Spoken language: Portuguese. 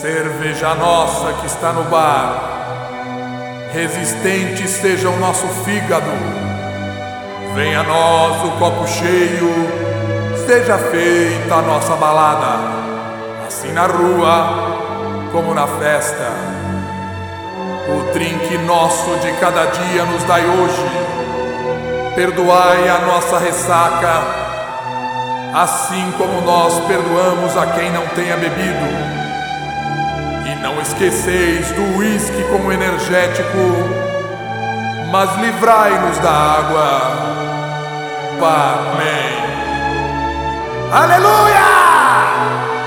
cerveja nossa que está no bar, resistente seja o nosso fígado. Venha a nós o copo cheio, seja feita a nossa balada, assim na rua como na festa. O drink nosso de cada dia nos dai hoje, perdoai a nossa ressaca, assim como nós perdoamos a quem não tenha bebido. E não esqueceis do uísque como energético, mas livrai-nos da água. Amém. Aleluia!